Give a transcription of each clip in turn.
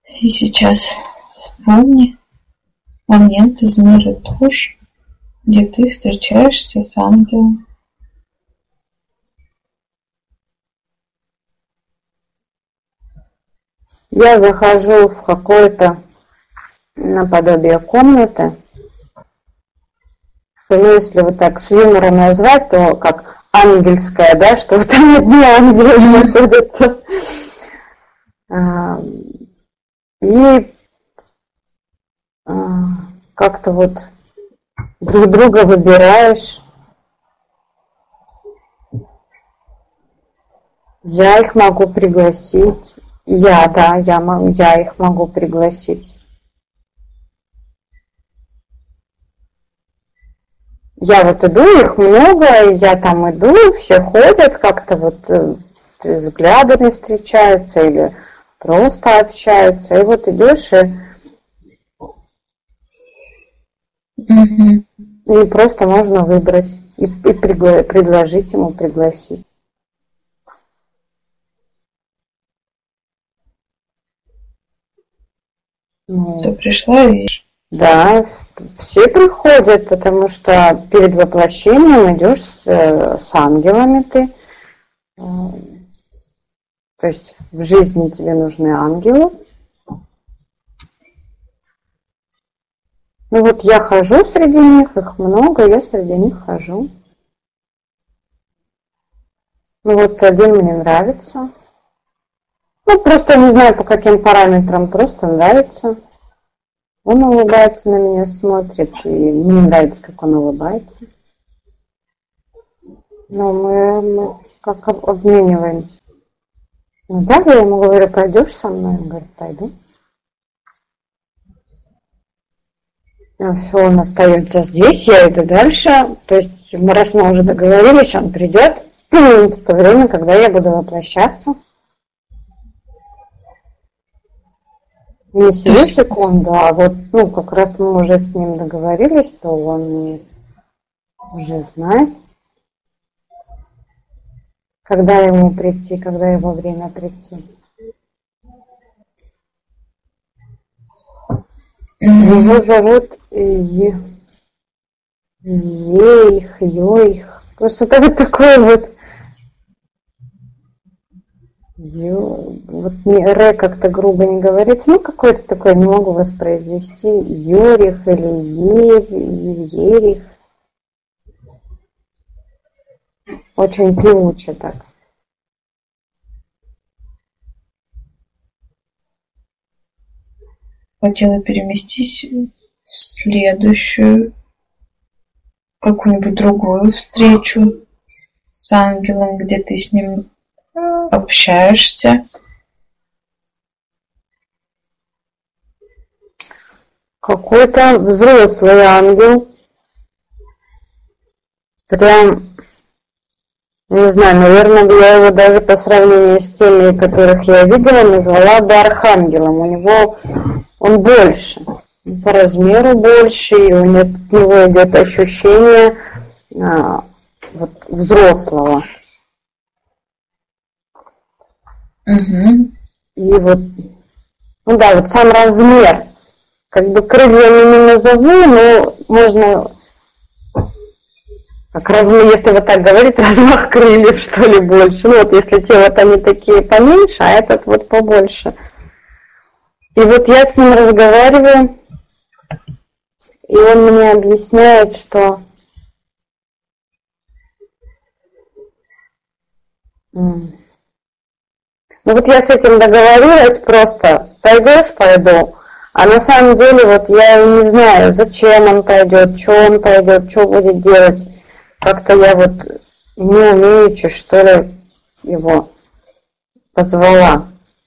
И сейчас вспомни момент из мира душ, где ты встречаешься с ангелом. Я захожу в какое-то наподобие комнаты. Ну, если вот так с юмором назвать, то как ангельская, да, что вот там одни ангелы находятся. И как-то вот друг друга выбираешь. Я их могу пригласить. Я их могу пригласить. Я вот иду, их много, я там иду, все ходят, как-то вот взглядами встречаются или просто общаются. И вот идешь и просто можно выбрать и предложить ему пригласить. Ты пришла и видишь? Да, все приходят, потому что перед воплощением идешь с ангелами ты. То есть в жизни тебе нужны ангелы. Ну вот я хожу среди них, их много, я среди них хожу. Ну вот один мне нравится. Ну просто не знаю по каким параметрам, просто нравится. Он улыбается на меня, смотрит, и мне нравится, как он улыбается. Но мы как обмениваемся. Ну да, я ему говорю, пойдешь со мной? Он говорит, пойду. Все, он остается здесь, я иду дальше. То есть, раз мы уже договорились, он придет в то время, когда я буду воплощаться. Не сию секунду, а вот, как раз мы уже с ним договорились, то он уже знает, когда ему прийти, когда его время прийти. Его зовут Йоих. Что-то вот такое вот. Вот мне Р как-то грубо не говорится. Какое-то такое не могу воспроизвести. Йорих или Ерих. Очень певуче так. Хотела переместись в следующую, какую-нибудь другую встречу с ангелом, где ты с ним общаешься. Какой-то взрослый ангел. Прям, не знаю, наверное, я его даже по сравнению с теми, которых я видела, назвала бы архангелом. У него он больше, по размеру больше, и у него идет ощущение вот, взрослого. И вот, вот сам размер, как бы крыльями не назову, но можно, как размер, если вот так говорить, размах крыльев, что ли, больше. Вот если те вот они такие поменьше, а этот вот побольше. И вот я с ним разговариваю, и он мне объясняет, что вот я с этим договорилась просто, пойдешь, пойду, а на самом деле вот я и не знаю, зачем он пойдет, что будет делать. Как-то я вот не умеючи, что ли, его позвала.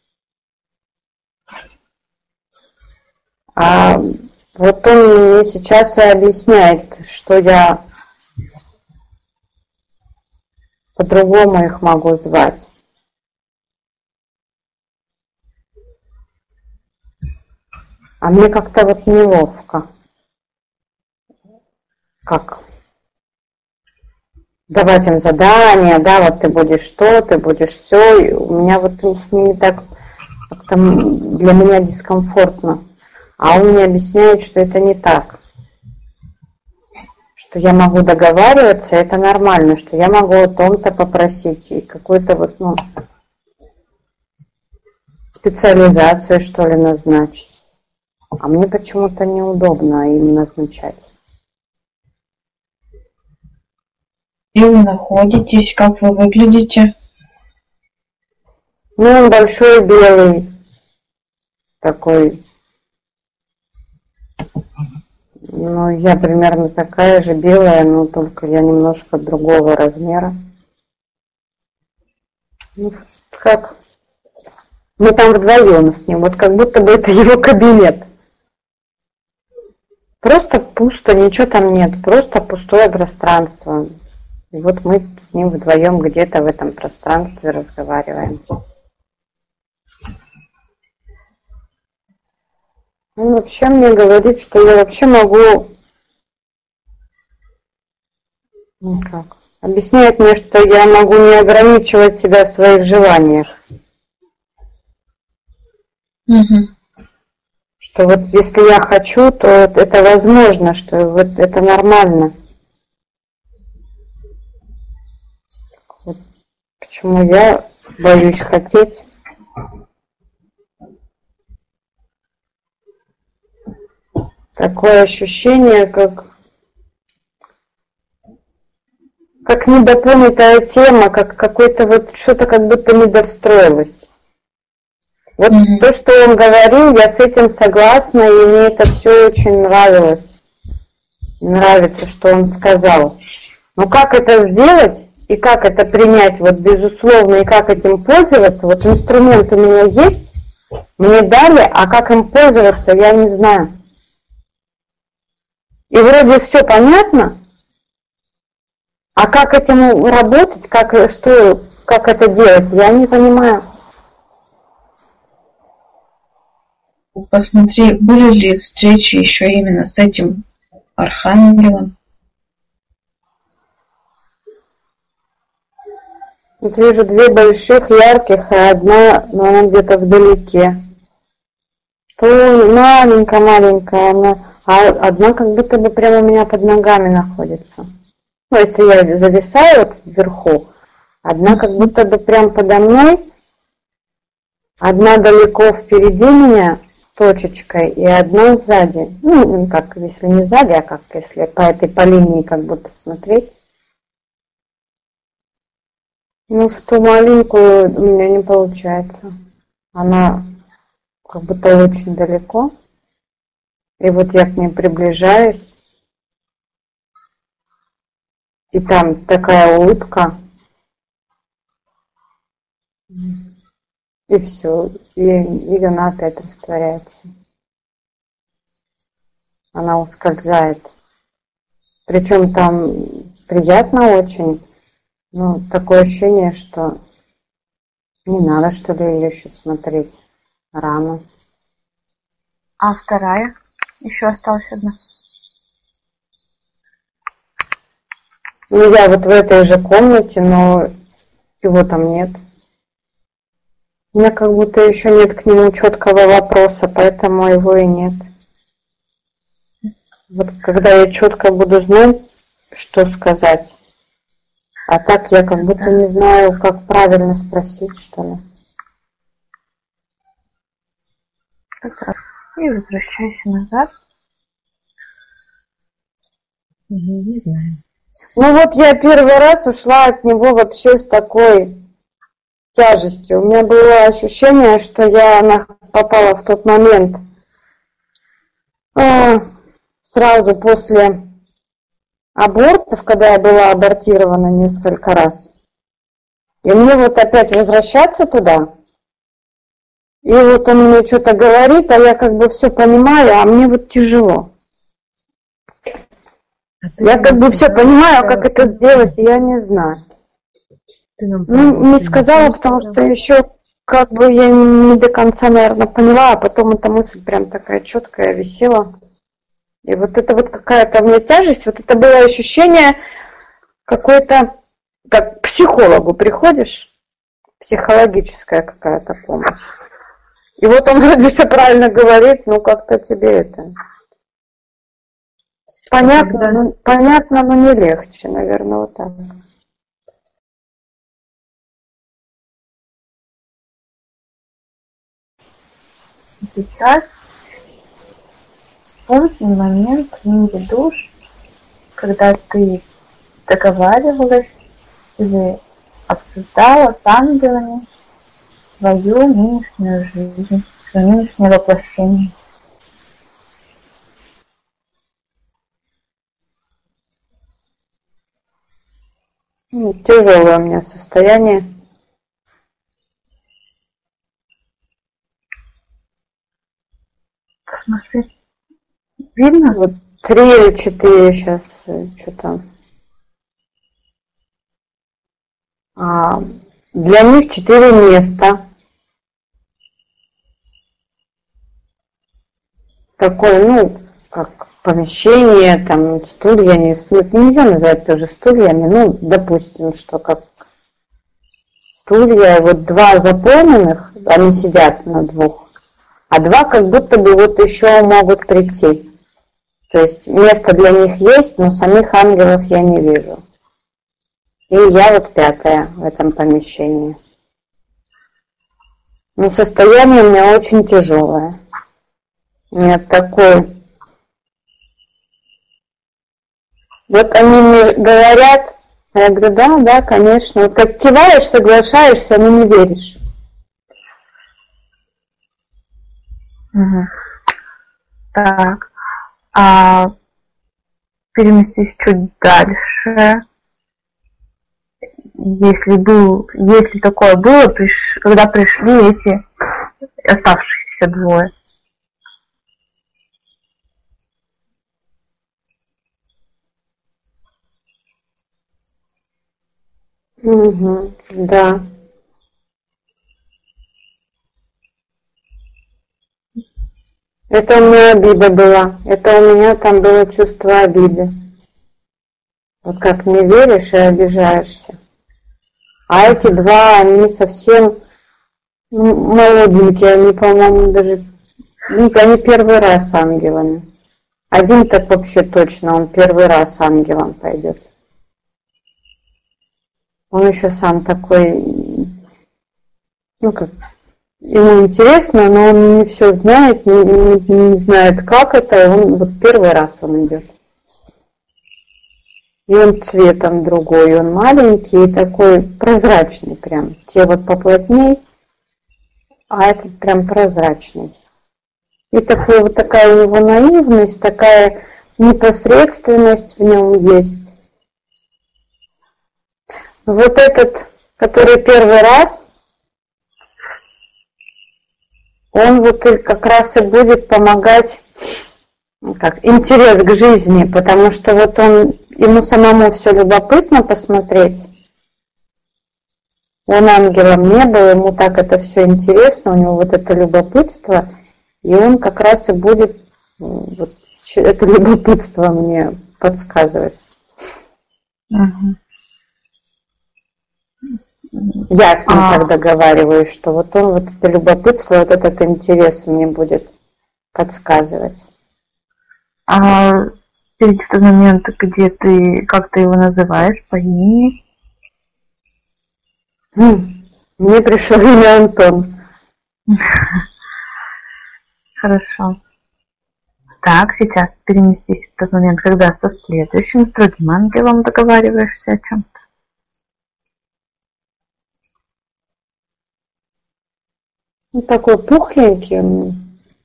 А вот он мне сейчас и объясняет, что я по-другому их могу звать. А мне как-то вот неловко. Как? Давать им задания, да, вот ты будешь то, ты будешь все. И у меня вот с ними так как-то для меня дискомфортно. А он мне объясняет, что это не так. Что я могу договариваться, это нормально, что я могу о том-то попросить и какую-то вот, специализацию, что ли, назначить. А мне почему-то неудобно им назначать. И вы находитесь, как вы выглядите? Он большой, белый, такой. Я примерно такая же белая, но только я немножко другого размера. Как? Мы там вдвоем с ним, вот как будто бы это его кабинет. Просто пусто, ничего там нет, просто пустое пространство. И вот мы с ним вдвоем где-то в этом пространстве разговариваем. Он вообще мне говорит, что я вообще могу... Объясняет мне, что я могу не ограничивать себя в своих желаниях. Что вот если я хочу, то это возможно, что вот это нормально. Вот почему я боюсь хотеть. Такое ощущение, как недопонятая тема, как какой-то вот что-то как будто недостроилось. Вот то, что он говорил, я с этим согласна, и мне это все очень нравилось. Нравится, что он сказал. Но как это сделать, и как это принять, вот безусловно, и как этим пользоваться, вот инструмент у меня есть, мне дали, а как им пользоваться, я не знаю. И вроде все понятно, а как этим работать, как это делать, я не понимаю. Посмотри, были ли встречи еще именно с этим архангелом? Вот вижу две больших, ярких, а одна, но она где-то вдалеке. То маленькая, а одна как будто бы прямо у меня под ногами находится. Если я зависаю вот вверху, одна как будто бы прямо подо мной, одна далеко впереди меня, точечкой, и одна сзади. Как если не сзади, а как если по линии как будто смотреть. В ту маленькую у меня не получается. Она как будто очень далеко. И вот я к ней приближаюсь. И там такая улыбка. И все. И она опять растворяется. Она ускользает. Причем там приятно очень. Такое ощущение, что не надо, что ли, ее еще смотреть рано. А вторая? Еще осталась одна. Я вот в этой же комнате, но его там нет. У меня как будто еще нет к нему четкого вопроса, поэтому его и нет. Вот когда я четко буду знать, что сказать, а так я как будто не знаю, как правильно спросить, что ли. Как раз. И возвращайся назад. Не знаю. Вот я первый раз ушла от него вообще с такой тяжестью. У меня было ощущение, что я попала в тот момент сразу после абортов, когда я была абортирована несколько раз. И мне вот опять возвращаться туда. И вот он мне что-то говорит, а я как бы все понимаю, а мне вот тяжело. Я как бы все понимаю, как это сделать, и я не знаю. Не сказала, потому что еще как бы я не до конца, наверное, поняла, а потом эта мысль прям такая четкая висела. И вот это вот какая-то у меня тяжесть, вот это было ощущение какое-то, как к психологу приходишь, психологическая какая-то помощь. И вот он вроде все правильно говорит, но как-то тебе это... Понятно, но не легче, наверное, вот так. Сейчас вспомни момент в мире душ, когда ты договаривалась или обсуждала с ангелами свою нынешнюю жизнь, свое нынешнее воплощение. Тяжелое у меня состояние. Посмотри. Видно? Вот 3 или 4 сейчас что-то. Для них 4 места. Такое, как помещение, там стулья, нельзя назвать тоже стульями, допустим, что как стулья, вот 2 заполненных, они сидят на 2, а 2 как будто бы вот еще могут прийти. То есть место для них есть, но самих ангелов я не вижу. И я вот 5-я в этом помещении. Состояние у меня очень тяжелое. У меня такое... Вот они мне говорят, а я говорю, да, конечно. Вот как киваешь, соглашаешься, но не веришь. Угу. Так. А переместись чуть дальше. Если такое было, когда пришли эти оставшиеся 2. Угу, да. Это у меня обида была. Это у меня там было чувство обиды. Вот как не веришь и обижаешься. А эти 2, они совсем молоденькие, они, по-моему, даже... они 1-й раз ангелами. Один так вообще точно, он 1-й раз ангелом пойдет. Он еще сам такой, ему интересно, но он не все знает, не знает, как это, он вот 1-й раз он идет. И он цветом другой, он маленький и такой прозрачный прям. Те вот поплотней, а этот прям прозрачный. И такая у него наивность, такая непосредственность в нем есть. Вот этот, который 1-й раз, он вот как раз и будет помогать, интерес к жизни, потому что вот ему самому все любопытно посмотреть. Он ангелом не был, ему так это все интересно, у него вот это любопытство, и он как раз и будет это любопытство мне подсказывать. Угу. Я с ним так договариваюсь, что вот он вот это любопытство, вот этот интерес мне будет подсказывать. А перед тот момент, где как ты его называешь по имени? Мне пришло имя Антон. Хорошо. Так, сейчас переместись в тот момент, когда со следующим, с другим ангелом договариваешься о чем-то. Такой пухленький.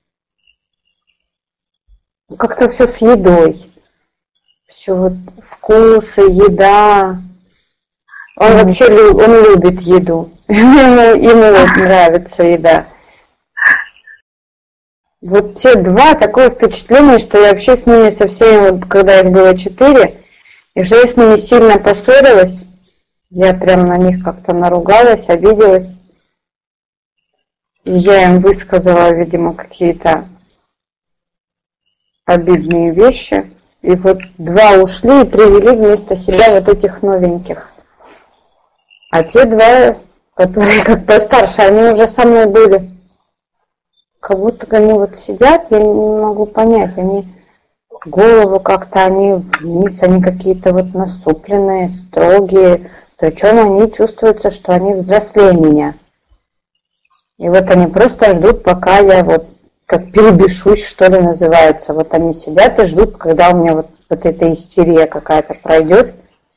Как-то все с едой. Все вот вкусы, еда. Он вообще он любит еду. Ему нравится еда. Вот те 2, такое впечатление, что я вообще с ними со всеми, когда их было 4, и что я с ними сильно поссорилась. Я прям на них как-то наругалась, обиделась. И я им высказала, видимо, какие-то обидные вещи. И вот 2 ушли и привели вместо себя вот этих новеньких. А те 2, которые как постарше, они уже со мной были. как будто они вот сидят, я не могу понять, они голову как-то, они вниз, они какие-то вот насупленные, строгие, причем они чувствуются, что они взрослее меня. И вот они просто ждут, пока я вот как перебешусь, что ли, называется. Вот они сидят и ждут, когда у меня вот эта истерия какая-то пройдет.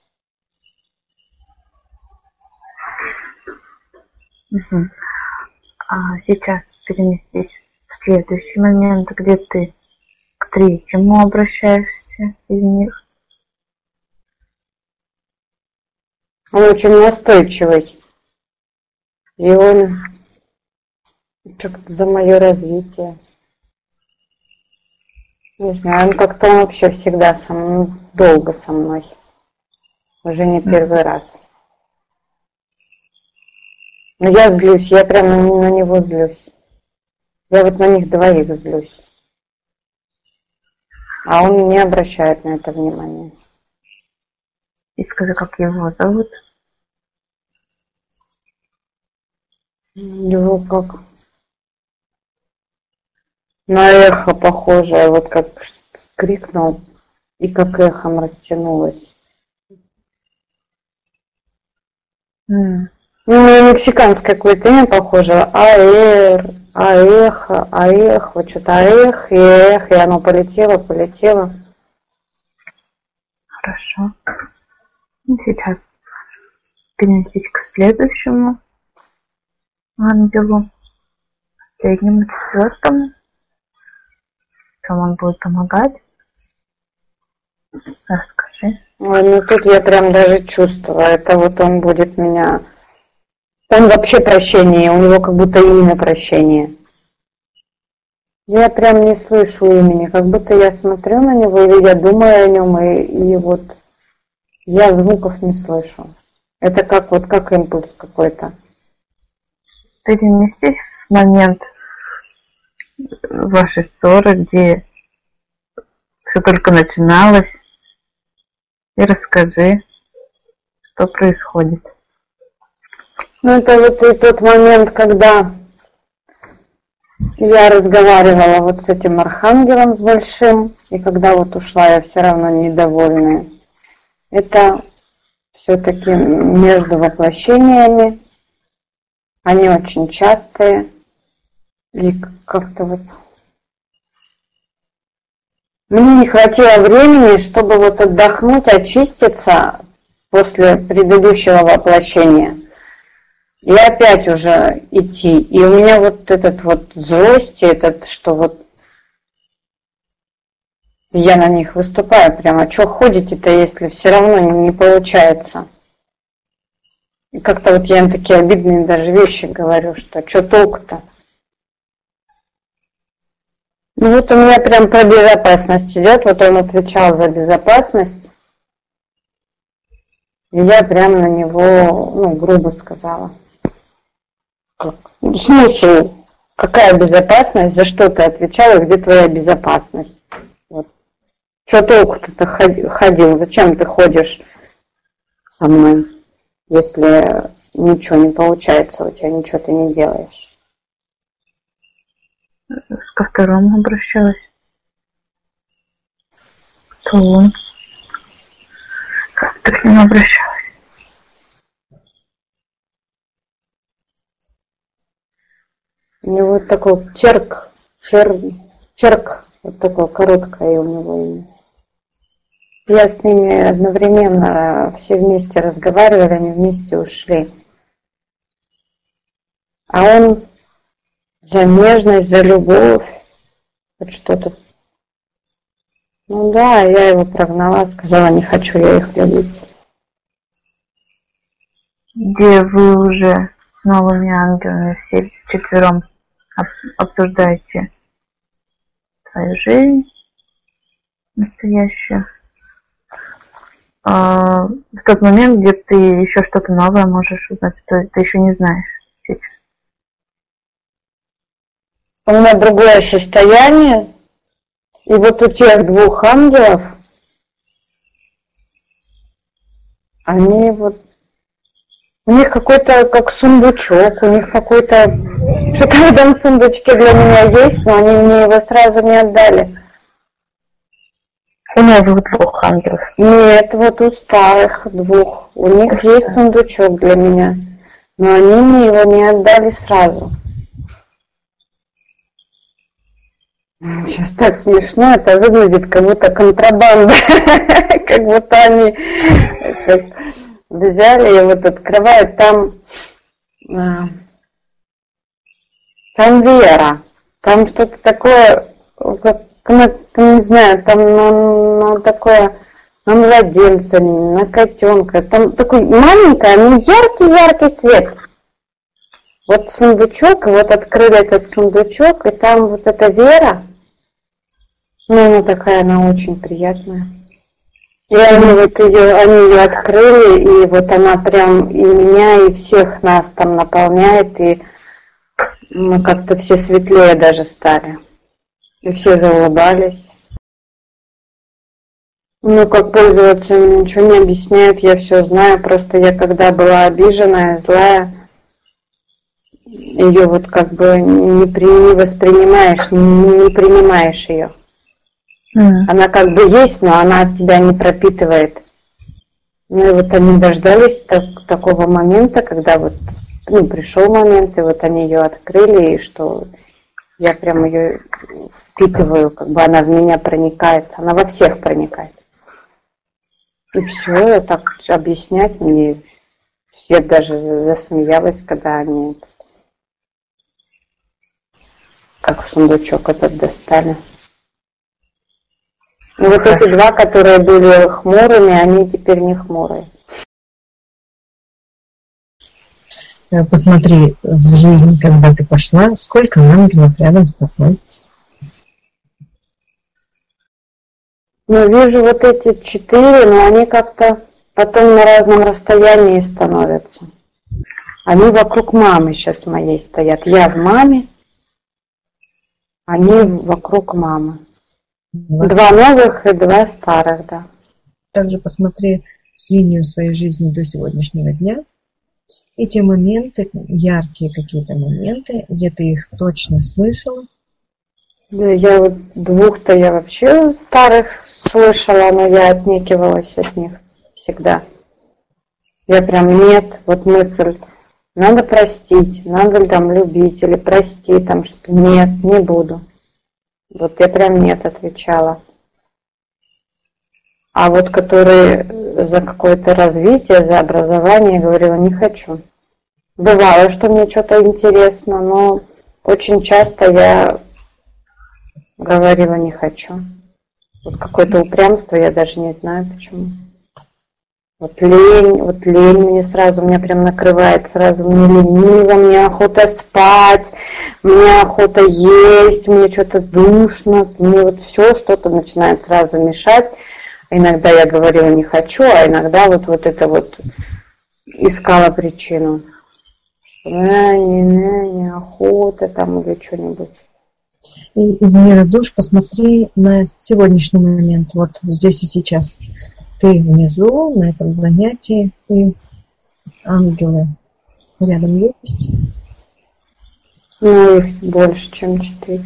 Угу. А сейчас переместись в следующий момент, где ты к третьему обращаешься из них. Он очень настойчивый. И он как-то за мое развитие. Не знаю, он как-то он вообще всегда со мной, долго со мной. Уже не первый раз. Но я злюсь, я прямо на него злюсь. Я вот на них двоих злюсь. А он не обращает на это внимания. И скажи, как его зовут? Его как на эхо похожее, вот как крикнул и как эхом растянулось. Ну, мексиканское какое-то имя похоже. Аэр, аэха, аэх, вот что-то аэх, и оно полетело. Хорошо. И сейчас перенесись к следующему ангелу, последнему, четвертому. Чем он будет помогать? Расскажи. Ой, ну тут я прям даже чувствую, это вот он будет меня... Он вообще прощение, у него как будто имя прощение. Я прям не слышу имени, как будто я смотрю на него, и я думаю о нем, и вот я звуков не слышу. Это как вот как импульс какой-то. Переместись в момент вашей ссоры, где все только начиналось, и расскажи, что происходит. Ну, это вот и тот момент, когда я разговаривала вот с этим архангелом, с большим, и когда вот ушла, я все равно недовольная. Это все-таки между воплощениями. Они очень частые. И как-то вот... Мне не хватило времени, чтобы вот отдохнуть, очиститься после предыдущего воплощения. И опять уже идти. И у меня вот этот вот злость, этот, что вот я на них выступаю прямо. Что ходите-то, если все равно не получается? И как-то вот я им такие обидные даже вещи говорю, что толку-то? Ну вот у меня прям про безопасность идет, вот он отвечал за безопасность. И я прям на него, ну, грубо сказала. В смысле, какая безопасность, за что ты отвечала, где твоя безопасность? Вот. Что толку-то ты ходил, зачем ты ходишь со мной, если ничего не получается, у тебя ничего ты не делаешь? Ко второму обращалась. Кто он? Как ты к нему обращалась? У него такой черк, вот такое короткое у него имя. Я с ними одновременно все вместе разговаривали, они вместе ушли. А он за нежность, за любовь, вот что-то. Ну да, я его прогнала, сказала, не хочу я их любить. Где вы уже с новыми ангелами все четвером обсуждаете твою жизнь настоящую. В тот момент, где ты еще что-то новое можешь узнать, что ты еще не знаешь сейчас. У меня другое состояние, и вот у тех двух ангелов, они вот, у них какой-то как сундучок, у них какой-то Что-то в этом сундучке для меня есть, но они мне его сразу не отдали. У новых двух ангелов. Нет, вот у старых двух. У них есть сундучок для меня, но они мне его не отдали сразу. Сейчас так смешно, это выглядит как будто контрабанда, как будто они взяли и вот открывают, там вера, там что-то такое, не знаю, там такое, на младенца, на котенка, там такой маленький, но яркий свет. Вот сундучок, и вот открыли этот сундучок, и там вот эта вера, она такая, она очень приятная. И они ее открыли, и вот она прям и меня, и всех нас там наполняет, и мы как-то все светлее даже стали. И все заулыбались. Ну, как пользоваться, ничего не объясняют, я все знаю, просто я когда была обиженная, злая, ее вот как бы не воспринимаешь, не принимаешь ее. Она как бы есть, но она тебя не пропитывает. Ну и вот они дождались такого момента, когда вот, пришел момент, и вот они ее открыли, и что я прям ее впитываю, как бы она в меня проникает, она во всех проникает. И все, так объяснять мне, я даже засмеялась, когда они как сундучок этот достали. И вот эти два, которые были хмурыми, они теперь не хмурые. Посмотри в жизнь, когда ты пошла, сколько ангелов рядом с тобой. Ну, вижу вот эти 4, но они как-то потом на разном расстоянии становятся. Они вокруг мамы сейчас моей стоят. Я в маме, они вокруг мамы. 2 новых и 2 старых, да. Также посмотри линию своей жизни до сегодняшнего дня. И те моменты, яркие какие-то моменты, где ты их точно слышала. Да, я вот 2-то я вообще старых слышала, но я отнекивалась от них всегда. Я прям нет, вот мысль, надо простить, надо там любить или прости, там что нет, не буду. Вот я прям нет отвечала. А вот которые за какое-то развитие, за образование, говорила, не хочу. Бывало, что мне что-то интересно, но очень часто я говорила, не хочу. Вот какое-то упрямство, я даже не знаю почему. Вот лень мне сразу, меня прям накрывает, сразу мне лениво, мне охота спать, мне охота есть, мне что-то душно, мне вот все что-то начинает сразу мешать. Иногда я говорила не хочу, а иногда вот это вот искала причину. Неохота там или что-нибудь. И из мира душ посмотри на сегодняшний момент, вот здесь и сейчас. Ты внизу, на этом занятии, и ангелы рядом есть? Ну, их больше, чем 4.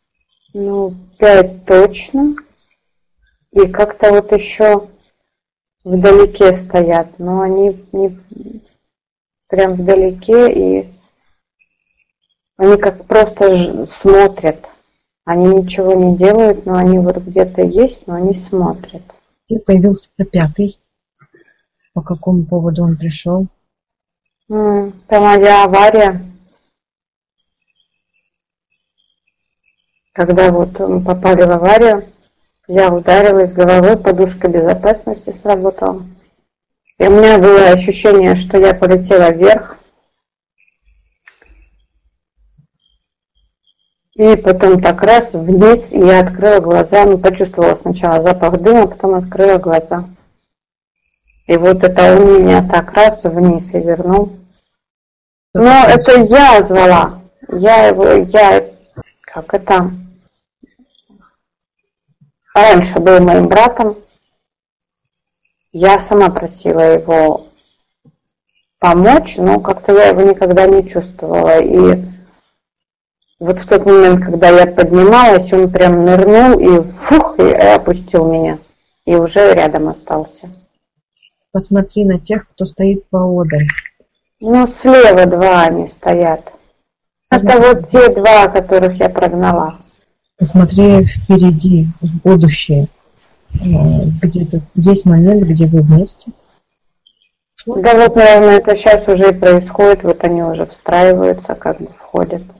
5 точно. И как-то вот еще вдалеке стоят, но они не прям вдалеке, и они как просто смотрят. Они ничего не делают, но они вот где-то есть, но они смотрят. Появился 5-й. По какому поводу он пришел? Там моя авария. Когда вот мы попали в аварию, я ударилась головой, подушка безопасности сработала. И у меня было ощущение, что я полетела вверх. И потом так раз вниз, и я открыла глаза, почувствовала сначала запах дыма, потом открыла глаза. И вот это он меня так раз вниз и вернул. Но это я звала. Раньше был моим братом. Я сама просила его помочь, но как-то я его никогда не чувствовала. И Вот в тот момент, когда я поднималась, он прям нырнул и фух, и опустил меня. И уже рядом остался. Посмотри на тех, кто стоит поодаль. Ну, слева два они стоят. Это вот те два, которых я прогнала. Посмотри впереди, в будущее. Где-то есть момент, где вы вместе. Да вот, наверное, это сейчас уже и происходит. Вот они уже встраиваются, как бы входят.